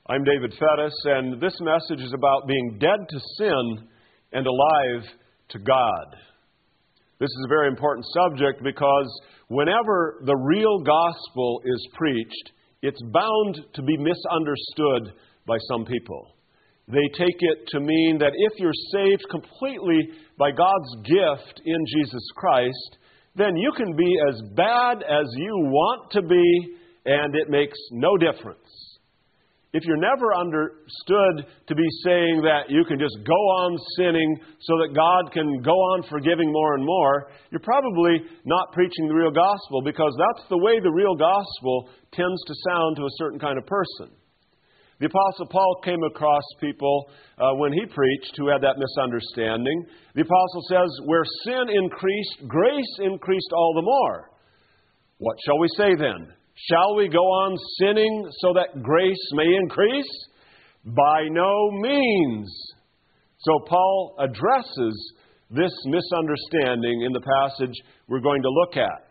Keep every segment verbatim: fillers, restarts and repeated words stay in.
I'm David Fettis, and this message is about being dead to sin and alive to God. This is a very important subject because whenever the real gospel is preached, it's bound to be misunderstood by some people. They take it to mean that if you're saved completely by God's gift in Jesus Christ, then you can be as bad as you want to be, and it makes no difference. If you're never understood to be saying that you can just go on sinning so that God can go on forgiving more and more, you're probably not preaching the real gospel, because that's the way the real gospel tends to sound to a certain kind of person. The Apostle Paul came across people uh, when he preached who had that misunderstanding. The Apostle says, where sin increased, grace increased all the more. What shall we say then? Shall we go on sinning so that grace may increase? By no means. So Paul addresses this misunderstanding in the passage we're going to look at.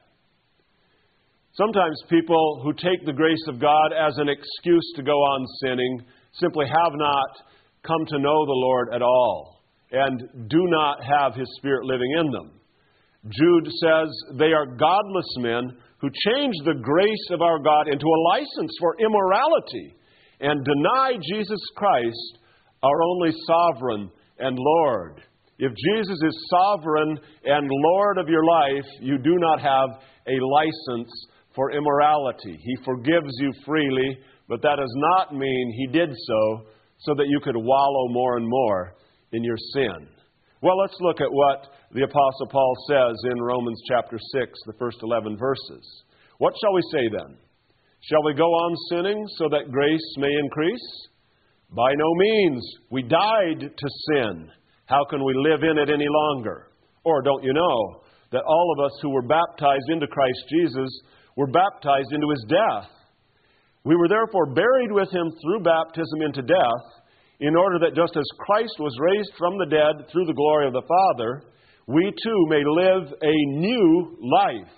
Sometimes people who take the grace of God as an excuse to go on sinning simply have not come to know the Lord at all and do not have His Spirit living in them. Jude says they are godless men who change the grace of our God into a license for immorality and deny Jesus Christ, our only sovereign and Lord. If Jesus is sovereign and Lord of your life, you do not have a license for immorality. He forgives you freely, but that does not mean He did so so that you could wallow more and more in your sin. Well, let's look at what the Apostle Paul says in Romans chapter six, the first eleven verses. What shall we say then? Shall we go on sinning so that grace may increase? By no means. We died to sin. How can we live in it any longer? Or don't you know that all of us who were baptized into Christ Jesus were baptized into His death? We were therefore buried with Him through baptism into death, in order that just as Christ was raised from the dead through the glory of the Father, we too may live a new life.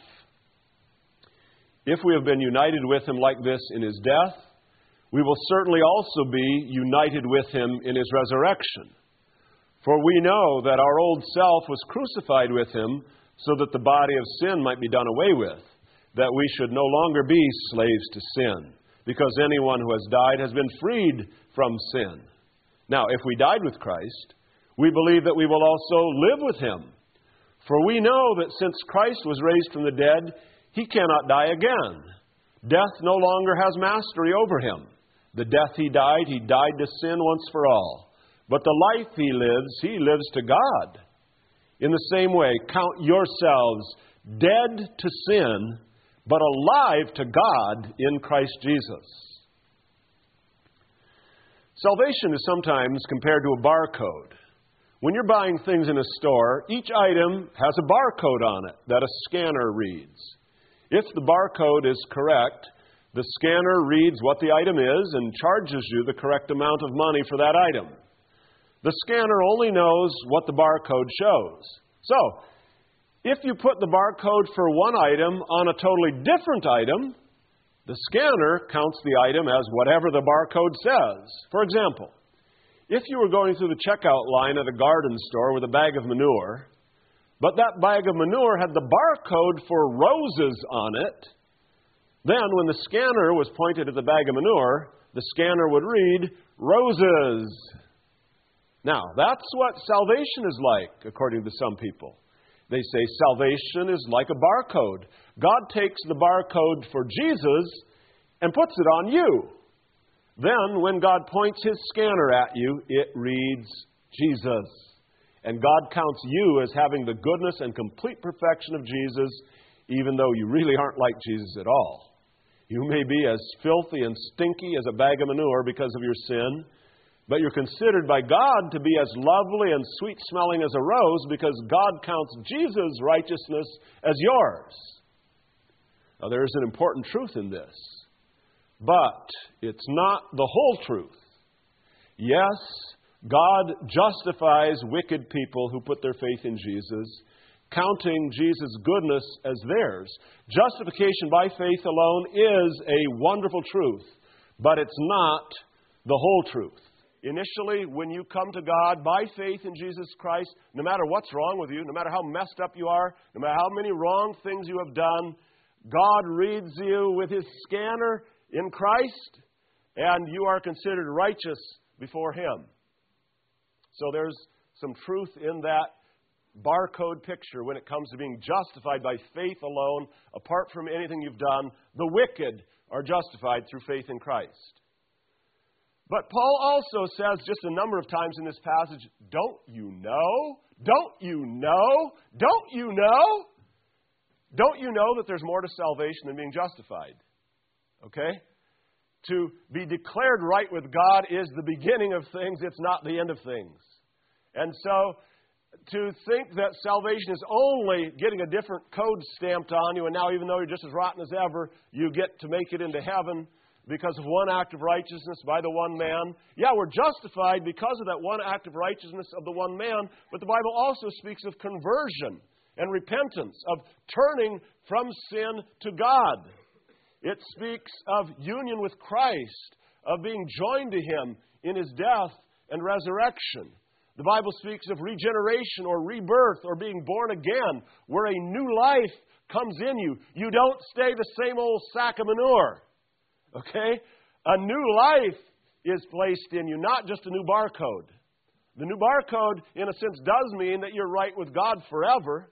If we have been united with Him like this in His death, we will certainly also be united with Him in His resurrection. For we know that our old self was crucified with Him so that the body of sin might be done away with, that we should no longer be slaves to sin, because anyone who has died has been freed from sin. Now, if we died with Christ, we believe that we will also live with Him. For we know that since Christ was raised from the dead, He cannot die again. Death no longer has mastery over Him. The death He died, He died to sin once for all. But the life He lives, He lives to God. In the same way, count yourselves dead to sin, but alive to God in Christ Jesus. Salvation is sometimes compared to a barcode. When you're buying things in a store, each item has a barcode on it that a scanner reads. If the barcode is correct, the scanner reads what the item is and charges you the correct amount of money for that item. The scanner only knows what the barcode shows. So, if you put the barcode for one item on a totally different item, the scanner counts the item as whatever the barcode says. For example, if you were going through the checkout line at a garden store with a bag of manure, but that bag of manure had the barcode for roses on it, then when the scanner was pointed at the bag of manure, the scanner would read, roses. Now, that's what salvation is like, according to some people. They say salvation is like a barcode. God takes the barcode for Jesus and puts it on you. Then, when God points His scanner at you, it reads Jesus. And God counts you as having the goodness and complete perfection of Jesus, even though you really aren't like Jesus at all. You may be as filthy and stinky as a bag of manure because of your sin, but you're considered by God to be as lovely and sweet-smelling as a rose because God counts Jesus' righteousness as yours. Now, there is an important truth in this, but it's not the whole truth. Yes, God justifies wicked people who put their faith in Jesus, counting Jesus' goodness as theirs. Justification by faith alone is a wonderful truth, but it's not the whole truth. Initially, when you come to God by faith in Jesus Christ, no matter what's wrong with you, no matter how messed up you are, no matter how many wrong things you have done, God reads you with His scanner in Christ, and you are considered righteous before Him. So there's some truth in that barcode picture when it comes to being justified by faith alone, apart from anything you've done. The wicked are justified through faith in Christ. But Paul also says just a number of times in this passage, don't you know? Don't you know? Don't you know? Don't you know that there's more to salvation than being justified? Okay? To be declared right with God is the beginning of things. It's not the end of things. And so to think that salvation is only getting a different code stamped on you, and now even though you're just as rotten as ever, you get to make it into heaven because of one act of righteousness by the one man. Yeah, we're justified because of that one act of righteousness of the one man, but the Bible also speaks of conversion and repentance, of turning from sin to God. It speaks of union with Christ, of being joined to Him in His death and resurrection. The Bible speaks of regeneration or rebirth or being born again, where a new life comes in you. You don't stay the same old sack of manure. Okay? A new life is placed in you, not just a new barcode. The new barcode, in a sense, does mean that you're right with God forever,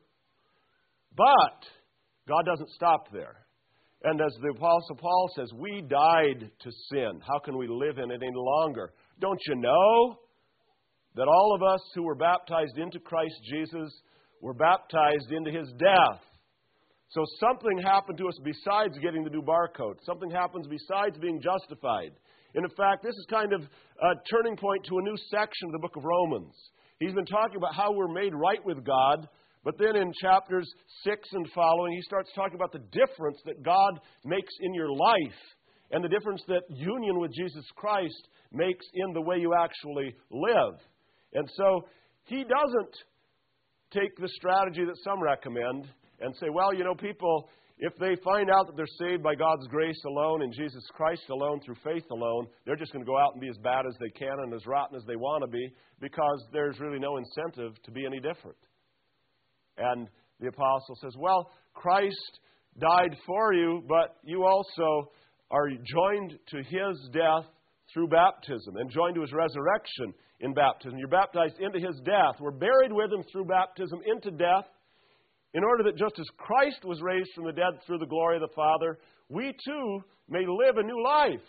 but God doesn't stop there. And as the Apostle Paul says, we died to sin. How can we live in it any longer? Don't you know that all of us who were baptized into Christ Jesus were baptized into His death? So something happened to us besides getting the new barcode. Something happens besides being justified. And in fact, this is kind of a turning point to a new section of the book of Romans. He's been talking about how we're made right with God, but then in chapters six and following, he starts talking about the difference that God makes in your life and the difference that union with Jesus Christ makes in the way you actually live. And so he doesn't take the strategy that some recommend and say, well, you know, people, if they find out that they're saved by God's grace alone and Jesus Christ alone through faith alone, they're just going to go out and be as bad as they can and as rotten as they want to be because there's really no incentive to be any different. And the apostle says, well, Christ died for you, but you also are joined to His death through baptism and joined to His resurrection in baptism. You're baptized into His death. We're buried with Him through baptism into death, in order that just as Christ was raised from the dead through the glory of the Father, we too may live a new life.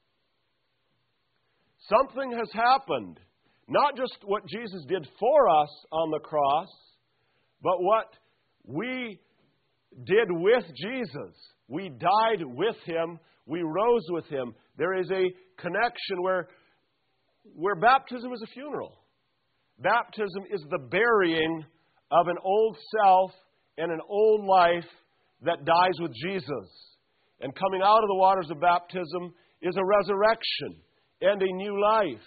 Something has happened. Not just what Jesus did for us on the cross, but what we did with Jesus. We died with Him. We rose with Him. There is a connection where, where baptism is a funeral. Baptism is the burying of an old self and an old life that dies with Jesus. And coming out of the waters of baptism is a resurrection and a new life.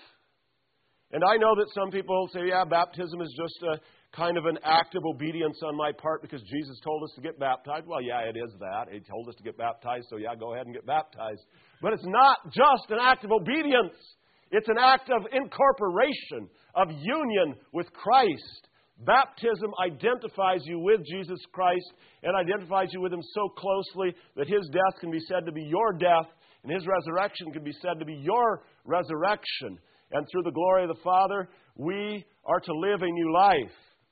And I know that some people say, yeah, baptism is just a kind of an act of obedience on my part because Jesus told us to get baptized. Well, yeah, it is that. He told us to get baptized, so yeah, go ahead and get baptized. But it's not just an act of obedience. It's an act of incorporation, of union with Christ. Baptism identifies you with Jesus Christ and identifies you with Him so closely that His death can be said to be your death and His resurrection can be said to be your resurrection. And through the glory of the Father, we are to live a new life.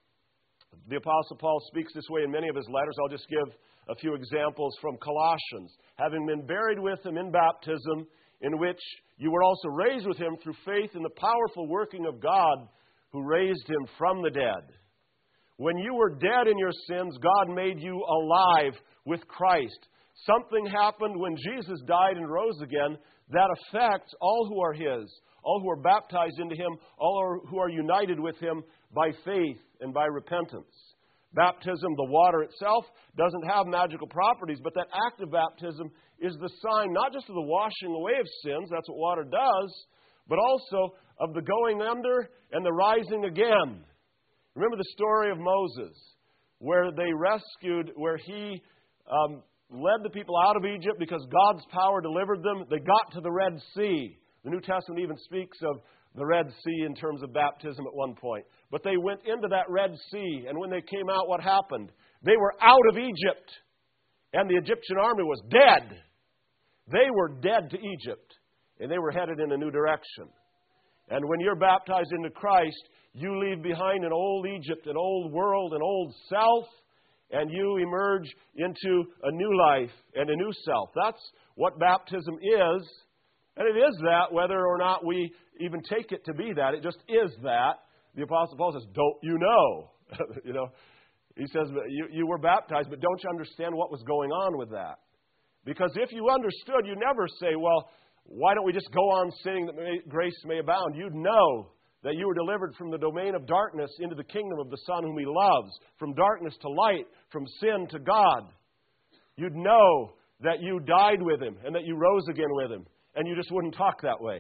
The Apostle Paul speaks this way in many of his letters. I'll just give a few examples from Colossians. Having been buried with Him in baptism, in which you were also raised with Him through faith in the powerful working of God who raised Him from the dead. When you were dead in your sins, God made you alive with Christ. Something happened when Jesus died and rose again that affects all who are His, all who are baptized into Him, all who are united with Him by faith and by repentance. Baptism, the water itself, doesn't have magical properties, but that act of baptism is the sign not just of the washing away of sins, that's what water does, but also of the going under and the rising again. Remember the story of Moses, where they rescued, where he um, led the people out of Egypt because God's power delivered them. They got to the Red Sea. The New Testament even speaks of the Red Sea in terms of baptism at one point. But they went into that Red Sea, and when they came out, what happened? They were out of Egypt, and the Egyptian army was dead. They were dead to Egypt, and they were headed in a new direction. And when you're baptized into Christ, you leave behind an old Egypt, an old world, an old self, and you emerge into a new life and a new self. That's what baptism is. And it is that, whether or not we even take it to be that. It just is that. The Apostle Paul says, don't you know? you know, he says, you, you were baptized, but don't you understand what was going on with that? Because if you understood, you never say, well, why don't we just go on sinning that may, grace may abound? You'd know that you were delivered from the domain of darkness into the kingdom of the Son whom He loves, from darkness to light, from sin to God. You'd know that you died with Him and that you rose again with Him, and you just wouldn't talk that way.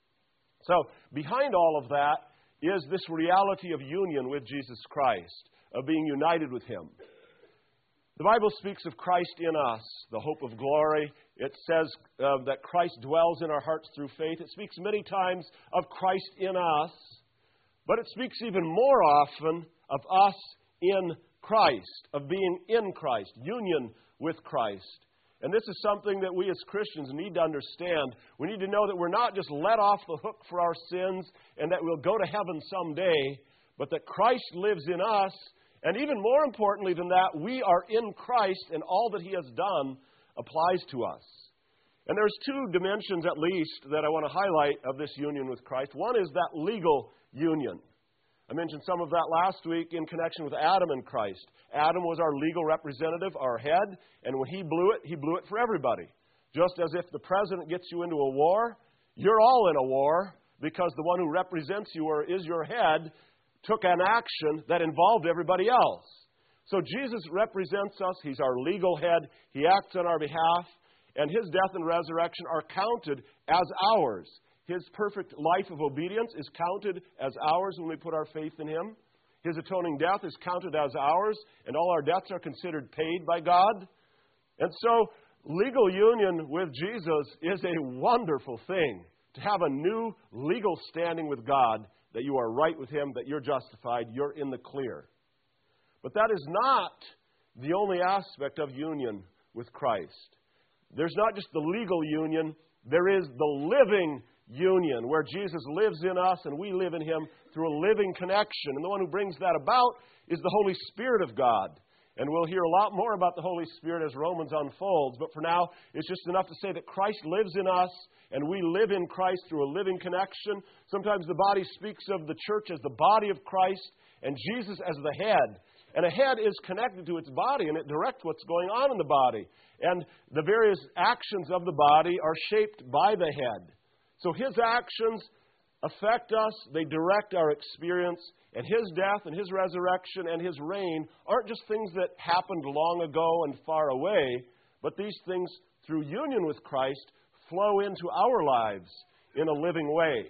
So behind all of that is this reality of union with Jesus Christ, of being united with Him. The Bible speaks of Christ in us, the hope of glory. It says uh, that Christ dwells in our hearts through faith. It speaks many times of Christ in us, but it speaks even more often of us in Christ, of being in Christ, union with Christ. And this is something that we as Christians need to understand. We need to know that we're not just let off the hook for our sins and that we'll go to heaven someday, but that Christ lives in us. And even more importantly than that, we are in Christ, and all that He has done applies to us. And there's two dimensions at least that I want to highlight of this union with Christ. One is that legal union. I mentioned some of that last week in connection with Adam and Christ. Adam was our legal representative, our head, and when he blew it, he blew it for everybody. Just as if the president gets you into a war, you're all in a war because the one who represents you or is your head took an action that involved everybody else. So Jesus represents us. He's our legal head. He acts on our behalf, and His death and resurrection are counted as ours. His perfect life of obedience is counted as ours when we put our faith in Him. His atoning death is counted as ours, and all our debts are considered paid by God. And so, legal union with Jesus is a wonderful thing. To have a new legal standing with God, that you are right with Him, that you're justified, you're in the clear. But that is not the only aspect of union with Christ. There's not just the legal union, there is the living union, where Jesus lives in us and we live in Him through a living connection. And the one who brings that about is the Holy Spirit of God. And we'll hear a lot more about the Holy Spirit as Romans unfolds. But for now, it's just enough to say that Christ lives in us, and we live in Christ through a living connection. Sometimes the body speaks of the church as the body of Christ, and Jesus as the head. And a head is connected to its body, and it directs what's going on in the body. And the various actions of the body are shaped by the head. So His actions affect us, they direct our experience, and His death and His resurrection and His reign aren't just things that happened long ago and far away, but these things, through union with Christ, flow into our lives in a living way.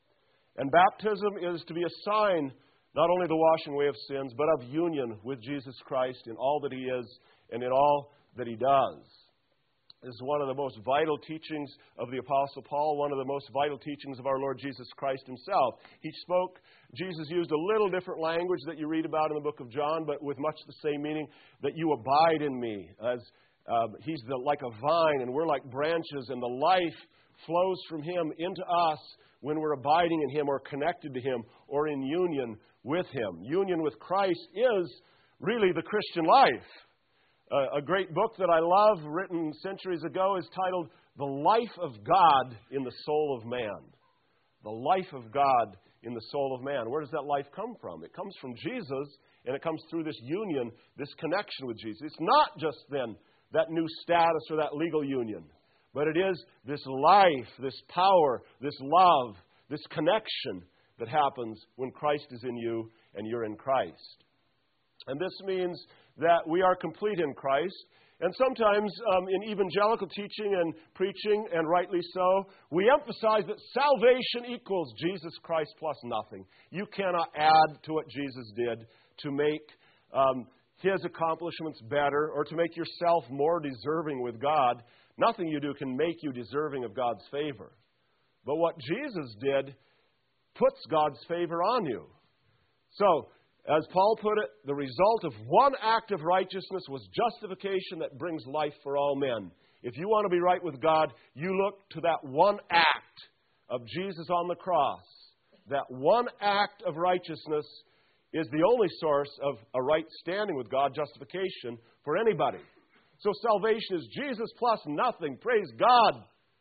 And baptism is to be a sign, not only the washing away of sins, but of union with Jesus Christ in all that He is and in all that He does. This is one of the most vital teachings of the Apostle Paul, one of the most vital teachings of our Lord Jesus Christ Himself. He spoke, Jesus used a little different language that you read about in the book of John, but with much the same meaning, that you abide in me. As uh, He's the, like a vine, and we're like branches, and the life flows from Him into us when we're abiding in Him or connected to Him or in union with Him. Union with Christ is really the Christian life. Uh, a great book that I love, written centuries ago, is titled The Life of God in the Soul of Man. The life of God in the soul of man. Where does that life come from? It comes from Jesus, and it comes through this union, this connection with Jesus. It's not just then that new status or that legal union, but it is this life, this power, this love, this connection that happens when Christ is in you and you're in Christ. And this means that we are complete in Christ. And sometimes um, in evangelical teaching and preaching, and rightly so, we emphasize that salvation equals Jesus Christ plus nothing. You cannot add to what Jesus did to make um, His accomplishments better or to make yourself more deserving with God. Nothing you do can make you deserving of God's favor. But what Jesus did puts God's favor on you. So, as Paul put it, the result of one act of righteousness was justification that brings life for all men. If you want to be right with God, you look to that one act of Jesus on the cross. That one act of righteousness is the only source of a right standing with God, justification for anybody. So salvation is Jesus plus nothing. Praise God.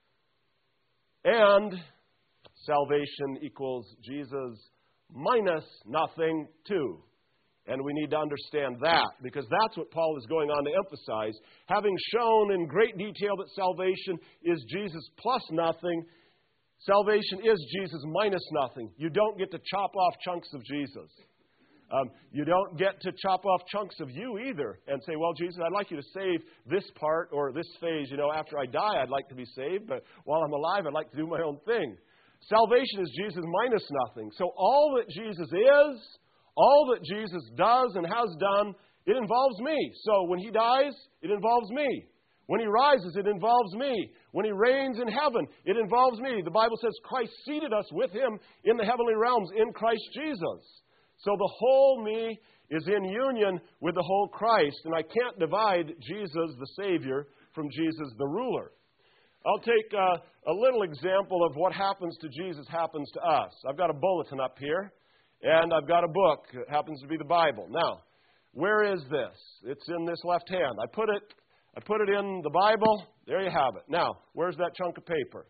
And salvation equals Jesus minus nothing too. And we need to understand that, because that's what Paul is going on to emphasize. Having shown in great detail that salvation is Jesus plus nothing, salvation is Jesus minus nothing. You don't get to chop off chunks of Jesus. Um, you don't get to chop off chunks of you either and say, well, Jesus, I'd like you to save this part or this phase. You know, after I die, I'd like to be saved, but while I'm alive, I'd like to do my own thing. Salvation is Jesus minus nothing. So all that Jesus is, all that Jesus does and has done, it involves me. So when He dies, it involves me. When He rises, it involves me. When He reigns in heaven, it involves me. The Bible says Christ seated us with Him in the heavenly realms in Christ Jesus. So the whole me is in union with the whole Christ, and I can't divide Jesus, the Savior, from Jesus, the ruler. I'll take uh, a little example of what happens to Jesus happens to us. I've got a bulletin up here, and I've got a book. It happens to be the Bible. Now, where is this? It's in this left hand. I put it, I put it in the Bible. There you have it. Now, where's that chunk of paper?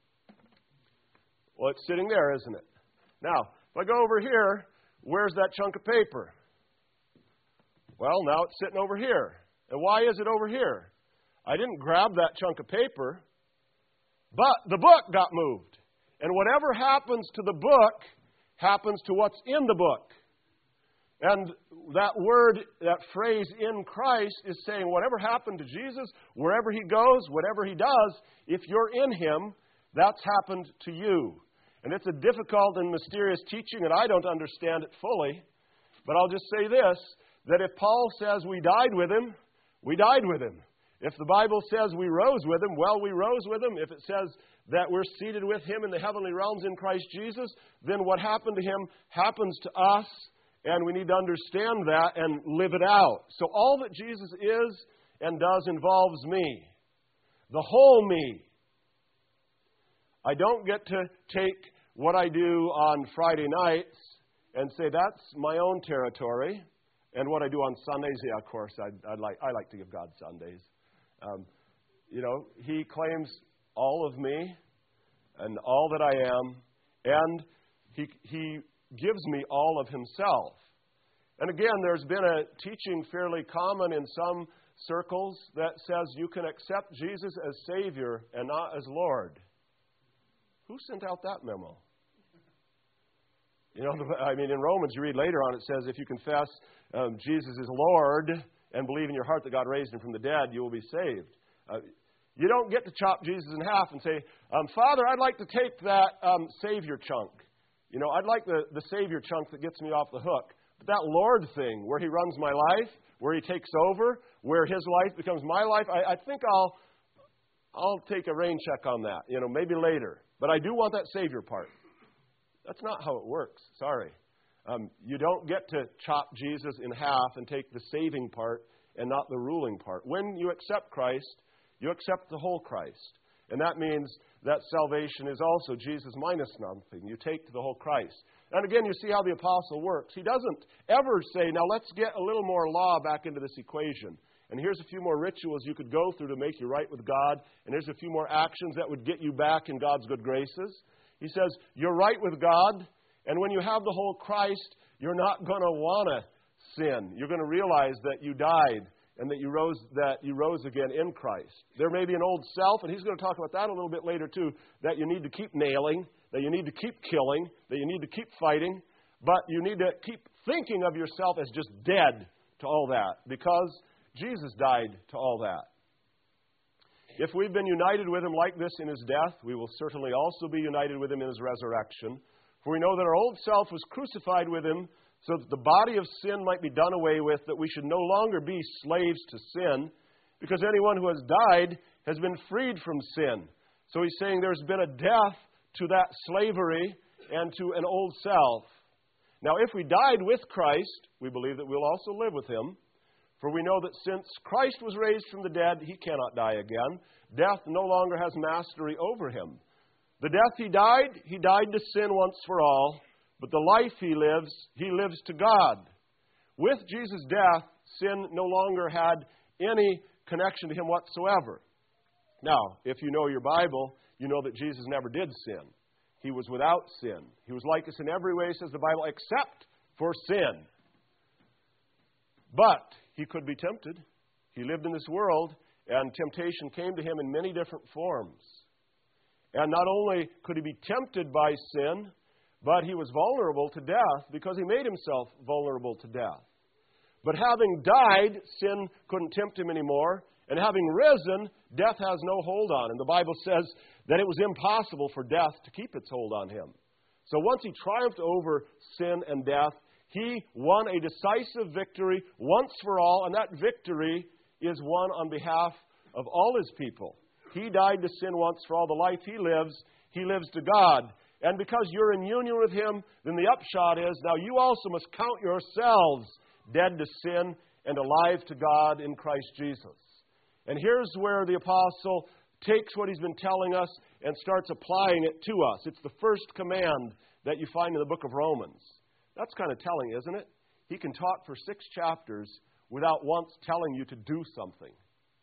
Well, it's sitting there, isn't it? Now, if I go over here, where's that chunk of paper? Well, now it's sitting over here. And why is it over here? I didn't grab that chunk of paper, but the book got moved. And whatever happens to the book happens to what's in the book. And that word, that phrase, in Christ, is saying whatever happened to Jesus, wherever He goes, whatever He does, if you're in Him, that's happened to you. And it's a difficult and mysterious teaching, and I don't understand it fully. But I'll just say this, that if Paul says we died with Him, we died with Him. If the Bible says we rose with Him, well, we rose with Him. If it says that we're seated with Him in the heavenly realms in Christ Jesus, then what happened to Him happens to us, and we need to understand that and live it out. So all that Jesus is and does involves me, the whole me. I don't get to take what I do on Friday nights and say that's my own territory, and what I do on Sundays, yeah, of course, I'd, I'd like, I like to give God Sundays. Um, you know, He claims all of me and all that I am, and he, he gives me all of Himself. And again, there's been a teaching fairly common in some circles that says you can accept Jesus as Savior and not as Lord. Who sent out that memo? You know, I mean, in Romans, you read later on, it says if you confess um, Jesus is Lord and believe in your heart that God raised Him from the dead, you will be saved. Uh, you don't get to chop Jesus in half and say, um, Father, I'd like to take that um, Savior chunk. You know, I'd like the, the Savior chunk that gets me off the hook. But that Lord thing, where He runs my life, where He takes over, where His life becomes my life, I, I think I'll I'll take a rain check on that, you know, maybe later. But I do want that Savior part. That's not how it works. Sorry. Um, you don't get to chop Jesus in half and take the saving part and not the ruling part. When you accept Christ, you accept the whole Christ. And that means that salvation is also Jesus minus nothing. You take the whole Christ. And again, you see how the apostle works. He doesn't ever say, now let's get a little more law back into this equation. And here's a few more rituals you could go through to make you right with God. And here's a few more actions that would get you back in God's good graces. He says, you're right with God. And when you have the whole Christ, you're not going to want to sin. You're going to realize that you died and that you rose that you rose again in Christ. There may be an old self, and he's going to talk about that a little bit later too, that you need to keep nailing, that you need to keep killing, that you need to keep fighting, but you need to keep thinking of yourself as just dead to all that, because Jesus died to all that. If we've been united with Him like this in His death, we will certainly also be united with Him in His resurrection. For we know that our old self was crucified with Him so that the body of sin might be done away with, that we should no longer be slaves to sin, because anyone who has died has been freed from sin. So he's saying there's been a death to that slavery and to an old self. Now, if we died with Christ, we believe that we'll also live with Him. For we know that since Christ was raised from the dead, He cannot die again. Death no longer has mastery over Him. The death He died, He died to sin once for all. But the life He lives, He lives to God. With Jesus' death, sin no longer had any connection to Him whatsoever. Now, if you know your Bible, you know that Jesus never did sin. He was without sin. He was like us in every way, says the Bible, except for sin. But He could be tempted. He lived in this world, and temptation came to Him in many different forms. And not only could He be tempted by sin, but He was vulnerable to death because He made Himself vulnerable to death. But having died, sin couldn't tempt Him anymore. And having risen, death has no hold on. And the Bible says that it was impossible for death to keep its hold on Him. So once He triumphed over sin and death, He won a decisive victory once for all. And that victory is won on behalf of all His people. He died to sin once for all. The life He lives, He lives to God. And because you're in union with Him, then the upshot is, now you also must count yourselves dead to sin and alive to God in Christ Jesus. And here's where the apostle takes what he's been telling us and starts applying it to us. It's the first command that you find in the book of Romans. That's kind of telling, isn't it? He can talk for six chapters without once telling you to do something.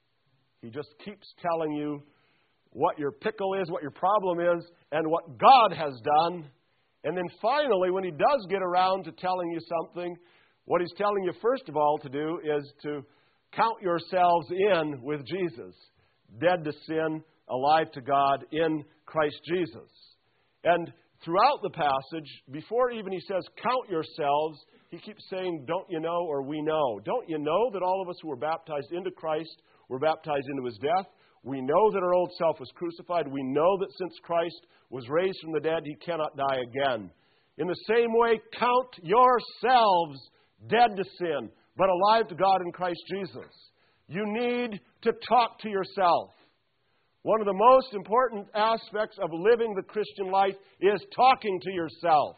He just keeps telling you what your pickle is, what your problem is, and what God has done. And then finally, when He does get around to telling you something, what He's telling you first of all to do is to count yourselves in with Jesus, dead to sin, alive to God in Christ Jesus. And throughout the passage, before even He says, count yourselves, He keeps saying, don't you know, or we know. Don't you know that all of us who were baptized into Christ were baptized into His death? We know that our old self was crucified. We know that since Christ was raised from the dead, He cannot die again. In the same way, count yourselves dead to sin, but alive to God in Christ Jesus. You need to talk to yourself. One of the most important aspects of living the Christian life is talking to yourself.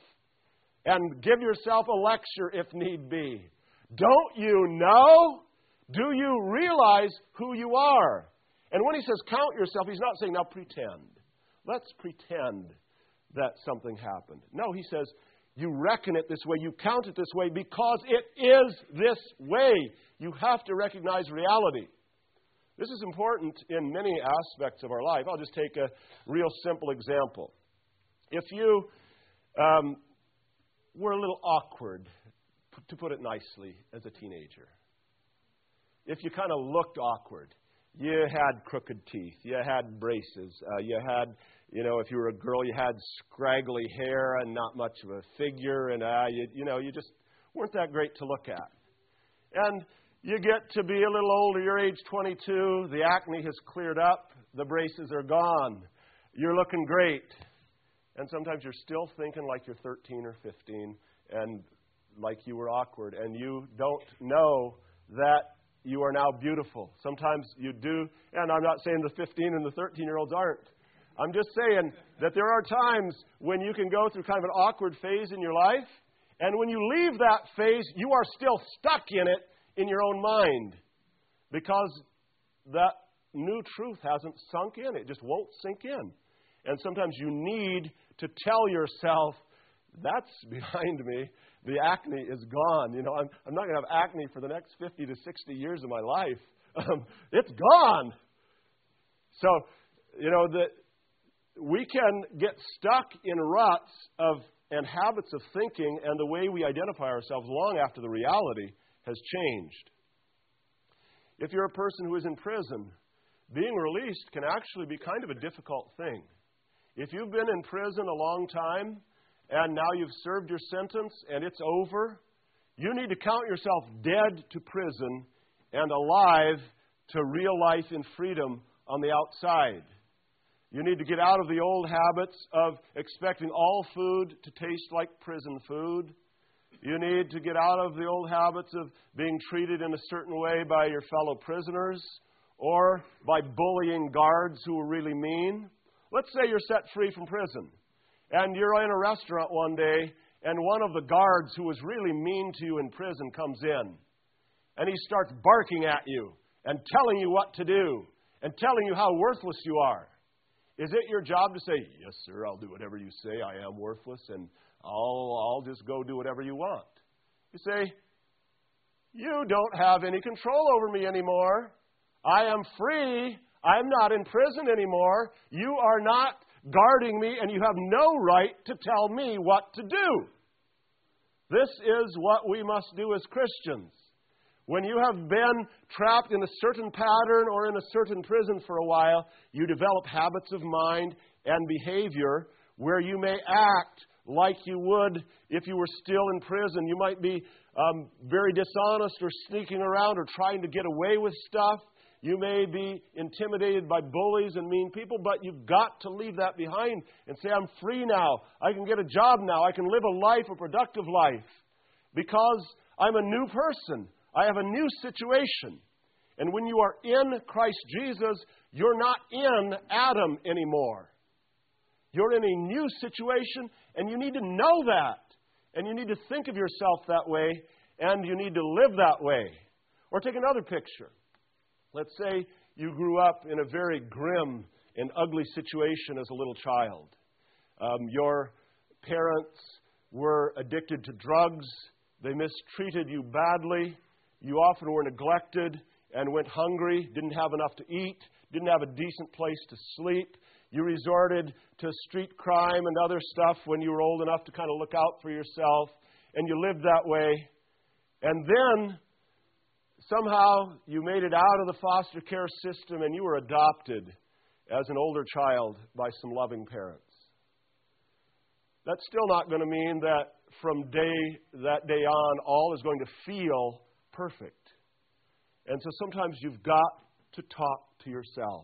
And give yourself a lecture if need be. Don't you know? Do you realize who you are? And when he says count yourself, he's not saying, now pretend. Let's pretend that something happened. No, he says, you reckon it this way, you count it this way because it is this way. You have to recognize reality. This is important in many aspects of our life. I'll just take a real simple example. If you um, were a little awkward, to put it nicely, as a teenager, if you kind of looked awkward, you had crooked teeth, you had braces, uh, you had, you know, if you were a girl, you had scraggly hair and not much of a figure, and, uh, you, you know, you just weren't that great to look at. And you get to be a little older, you're age twenty-two, the acne has cleared up, the braces are gone, you're looking great. And sometimes you're still thinking like you're thirteen or fifteen and like you were awkward, and you don't know that you are now beautiful. Sometimes you do, and I'm not saying the fifteen and the thirteen-year-olds aren't. I'm just saying that there are times when you can go through kind of an awkward phase in your life, and when you leave that phase, you are still stuck in it in your own mind because that new truth hasn't sunk in. It just won't sink in. And sometimes you need to tell yourself, that's behind me. The acne is gone. You know, I'm, I'm not going to have acne for the next fifty to sixty years of my life. Um, it's gone. So, you know, that we can get stuck in ruts of and habits of thinking and the way we identify ourselves long after the reality has changed. If you're a person who is in prison, being released can actually be kind of a difficult thing. If you've been in prison a long time, and now you've served your sentence and it's over, you need to count yourself dead to prison and alive to real life in freedom on the outside. You need to get out of the old habits of expecting all food to taste like prison food. You need to get out of the old habits of being treated in a certain way by your fellow prisoners or by bullying guards who are really mean. let's say you're set free from prison, and you're in a restaurant one day, and one of the guards who was really mean to you in prison comes in, and he starts barking at you and telling you what to do and telling you how worthless you are. Is it your job to say, yes, sir, I'll do whatever you say, I am worthless, and I'll, I'll just go do whatever you want? You say, you don't have any control over me anymore. I am free. I'm not in prison anymore. You are not guarding me, and you have no right to tell me what to do. This is what we must do as Christians. When you have been trapped in a certain pattern or in a certain prison for a while, you develop habits of mind and behavior where you may act like you would if you were still in prison. You might be um, very dishonest or sneaking around or trying to get away with stuff. You may be intimidated by bullies and mean people, but you've got to leave that behind and say, I'm free now. I can get a job now. I can live a life, a productive life, because I'm a new person. I have a new situation. And when you are in Christ Jesus, you're not in Adam anymore. You're in a new situation, and you need to know that. And you need to think of yourself that way, and you need to live that way. Or take another picture. Let's say you grew up in a very grim and ugly situation as a little child. Um, your parents were addicted to drugs. They mistreated you badly. You often were neglected and went hungry, didn't have enough to eat, didn't have a decent place to sleep. You resorted to street crime and other stuff when you were old enough to kind of look out for yourself, and you lived that way. And then somehow you made it out of the foster care system and you were adopted as an older child by some loving parents. That's still not going to mean that from day that day on all is going to feel perfect. And so sometimes you've got to talk to yourself.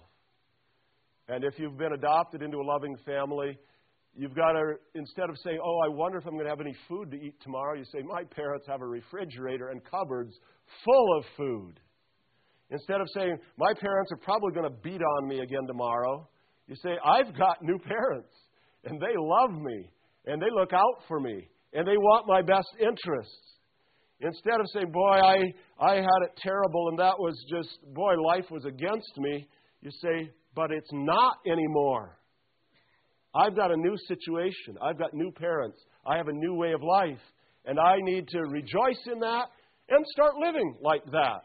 And if you've been adopted into a loving family, you've got to, instead of saying, oh, I wonder if I'm going to have any food to eat tomorrow, you say, my parents have a refrigerator and cupboards full of food. Instead of saying, my parents are probably going to beat on me again tomorrow, you say, I've got new parents, and they love me, and they look out for me, and they want my best interests. Instead of saying, boy, I, I had it terrible, and that was just, boy, life was against me, you say, but it's not anymore. I've got a new situation. I've got new parents. I have a new way of life. And I need to rejoice in that and start living like that.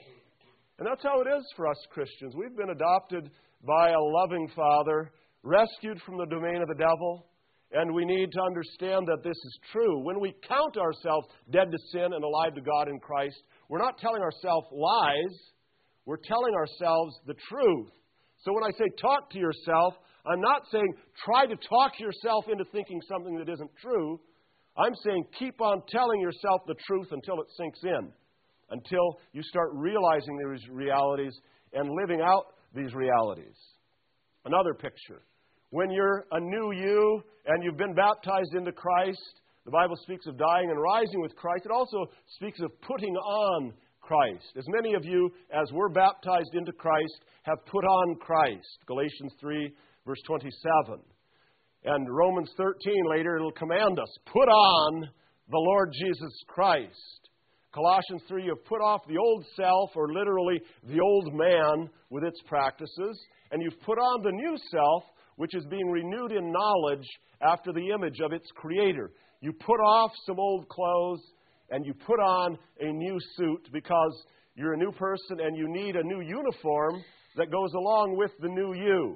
And that's how it is for us Christians. We've been adopted by a loving Father, rescued from the domain of the devil, and we need to understand that this is true. When we count ourselves dead to sin and alive to God in Christ, we're not telling ourselves lies. We're telling ourselves the truth. So when I say talk to yourself, I'm not saying try to talk yourself into thinking something that isn't true. I'm saying keep on telling yourself the truth until it sinks in, until you start realizing these realities and living out these realities. Another picture. When you're a new you and you've been baptized into Christ, the Bible speaks of dying and rising with Christ. It also speaks of putting on Christ. As many of you, as were baptized into Christ, have put on Christ. Galatians three, verse twenty-seven. And Romans thirteen, later, it'll command us, put on the Lord Jesus Christ. Colossians three, you've put off the old self, or literally the old man with its practices, and you've put on the new self, which is being renewed in knowledge after the image of its Creator. You put off some old clothes, and you put on a new suit because you're a new person and you need a new uniform that goes along with the new you.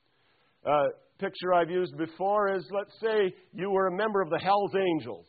Uh, picture I've used before is, let's say you were a member of the Hells Angels.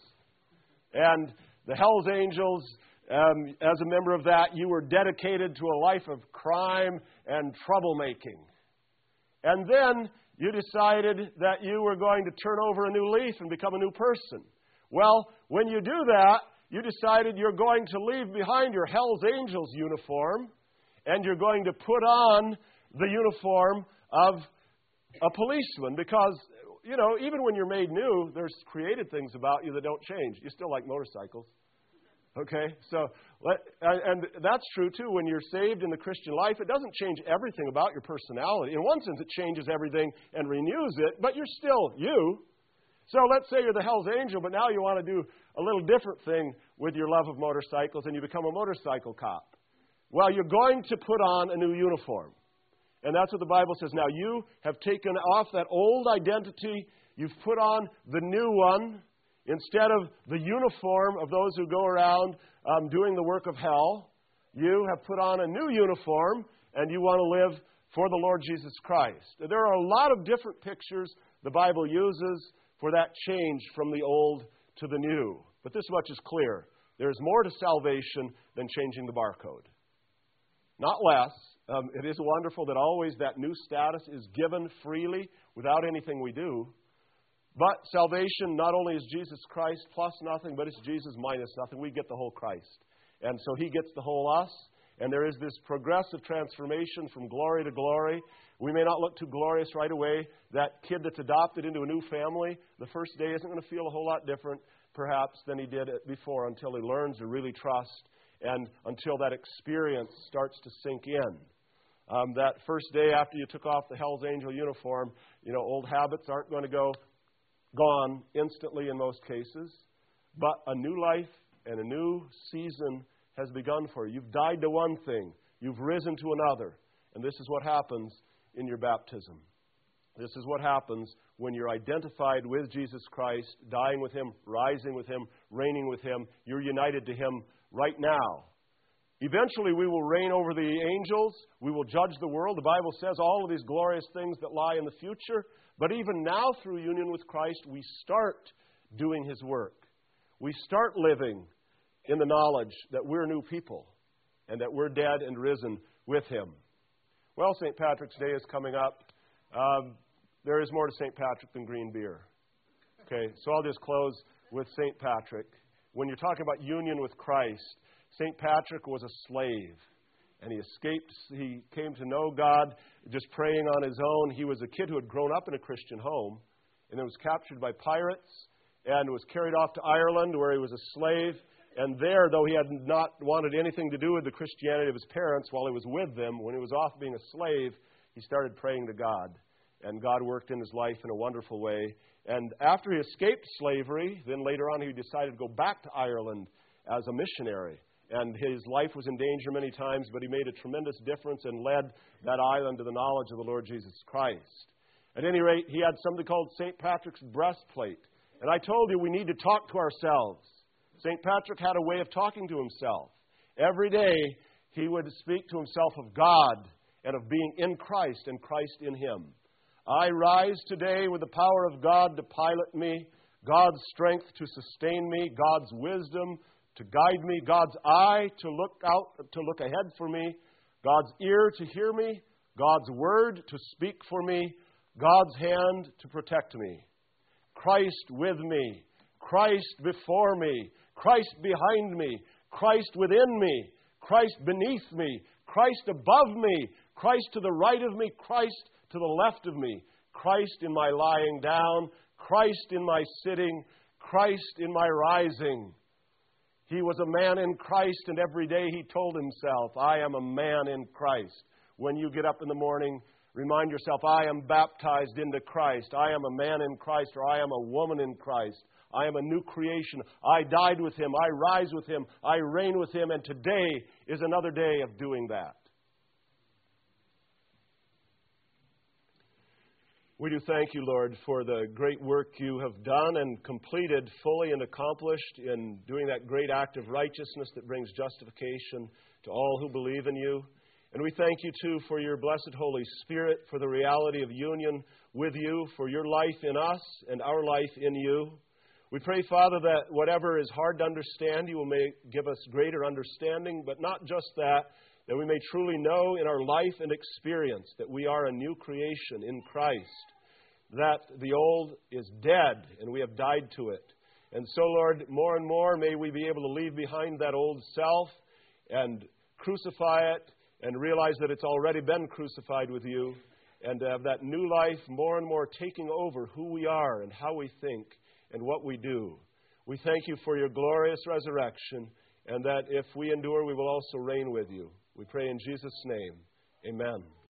And the Hells Angels, um, as a member of that, you were dedicated to a life of crime and troublemaking. And then you decided that you were going to turn over a new leaf and become a new person. Well, when you do that, you decided you're going to leave behind your Hells Angels uniform and you're going to put on the uniform of a policeman because, you know, even when you're made new, there's created things about you that don't change. You still like motorcycles. Okay, so, let, and that's true too. When you're saved in the Christian life, it doesn't change everything about your personality. In one sense, it changes everything and renews it, but you're still you. So let's say you're the Hell's Angel, but now you want to do a little different thing with your love of motorcycles and you become a motorcycle cop. Well, you're going to put on a new uniform. And that's what the Bible says. Now, you have taken off that old identity. You've put on the new one. Instead of the uniform of those who go around um, doing the work of hell, you have put on a new uniform, and you want to live for the Lord Jesus Christ. There are a lot of different pictures the Bible uses for that change from the old to the new. But this much is clear. There is more to salvation than changing the barcode. Not less. Um, it is wonderful that always that new status is given freely without anything we do. But salvation not only is Jesus Christ plus nothing, but it's Jesus minus nothing. We get the whole Christ. And so He gets the whole us. And there is this progressive transformation from glory to glory. We may not look too glorious right away. That kid that's adopted into a new family, the first day isn't going to feel a whole lot different, perhaps, than he did before until he learns to really trust and until that experience starts to sink in. Um, that first day after you took off the Hell's Angel uniform, you know, old habits aren't going to go gone instantly in most cases, but a new life and a new season has begun for you. You've died to one thing. You've risen to another. And this is what happens in your baptism. This is what happens when you're identified with Jesus Christ, dying with Him, rising with Him, reigning with Him. You're united to Him right now. Eventually, we will reign over the angels. We will judge the world. The Bible says all of these glorious things that lie in the future. But even now, through union with Christ, we start doing His work. We start living in the knowledge that we're new people and that we're dead and risen with Him. Well, Saint Patrick's Day is coming up. Um, there is more to Saint Patrick than green beer. Okay, so I'll just close with Saint Patrick. When you're talking about union with Christ, Saint Patrick was a slave, and he escaped. He came to know God just praying on his own. He was a kid who had grown up in a Christian home, and then was captured by pirates, and was carried off to Ireland, where he was a slave. And there, though he had not wanted anything to do with the Christianity of his parents while he was with them, when he was off being a slave, he started praying to God. And God worked in his life in a wonderful way. And after he escaped slavery, then later on he decided to go back to Ireland as a missionary. And his life was in danger many times, but he made a tremendous difference and led that island to the knowledge of the Lord Jesus Christ. At any rate, he had something called Saint Patrick's breastplate. And I told you we need to talk to ourselves. Saint Patrick had a way of talking to himself. Every day he would speak to himself of God and of being in Christ and Christ in him. I rise today with the power of God to pilot me, God's strength to sustain me, God's wisdom to guide me, God's eye to look out, to look ahead for me, God's ear to hear me, God's word to speak for me, God's hand to protect me. Christ with me, Christ before me, Christ behind me, Christ within me, Christ beneath me, Christ above me, Christ to the right of me, Christ to the left of me, Christ in my lying down, Christ in my sitting, Christ in my rising. He was a man in Christ, and every day he told himself, I am a man in Christ. When you get up in the morning, remind yourself, I am baptized into Christ. I am a man in Christ, or I am a woman in Christ. I am a new creation. I died with Him. I rise with Him. I reign with Him. And today is another day of doing that. We do thank you, Lord, for the great work you have done and completed fully and accomplished in doing that great act of righteousness that brings justification to all who believe in you. And we thank you, too, for your blessed Holy Spirit, for the reality of union with you, for your life in us and our life in you. We pray, Father, that whatever is hard to understand, you will may give us greater understanding, but not just that, that we may truly know in our life and experience that we are a new creation in Christ, that the old is dead and we have died to it. And so, Lord, more and more may we be able to leave behind that old self and crucify it and realize that it's already been crucified with you, and have that new life more and more taking over who we are and how we think and what we do. We thank you for your glorious resurrection and that if we endure, we will also reign with you. We pray in Jesus' name. Amen.